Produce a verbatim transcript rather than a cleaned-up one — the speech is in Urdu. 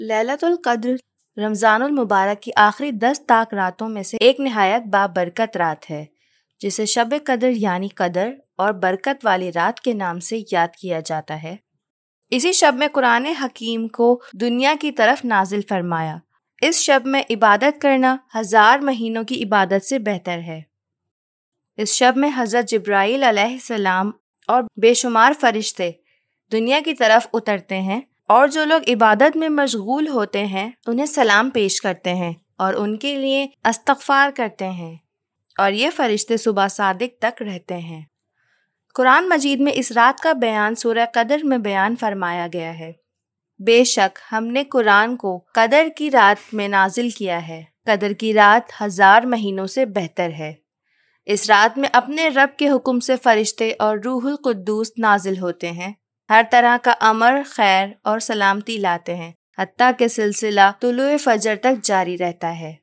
لیلۃ القدر رمضان المبارک کی آخری دس تاک راتوں میں سے ایک نہایت بابرکت رات ہے، جسے شب قدر یعنی قدر اور برکت والی رات کے نام سے یاد کیا جاتا ہے۔ اسی شب میں قرآن حکیم کو دنیا کی طرف نازل فرمایا۔ اس شب میں عبادت کرنا ہزار مہینوں کی عبادت سے بہتر ہے۔ اس شب میں حضرت جبرائیل علیہ السلام اور بے شمار فرشتے دنیا کی طرف اترتے ہیں، اور جو لوگ عبادت میں مشغول ہوتے ہیں انہیں سلام پیش کرتے ہیں اور ان کے لیے استغفار کرتے ہیں، اور یہ فرشتے صبح صادق تک رہتے ہیں۔ قرآن مجید میں اس رات کا بیان سورہ قدر میں بیان فرمایا گیا ہے۔ بے شک ہم نے قرآن کو قدر کی رات میں نازل کیا ہے۔ قدر کی رات ہزار مہینوں سے بہتر ہے۔ اس رات میں اپنے رب کے حکم سے فرشتے اور روح القدوس نازل ہوتے ہیں، ہر طرح کا امر، خیر اور سلامتی لاتے ہیں، حتیٰ کہ سلسلہ طلوع فجر تک جاری رہتا ہے۔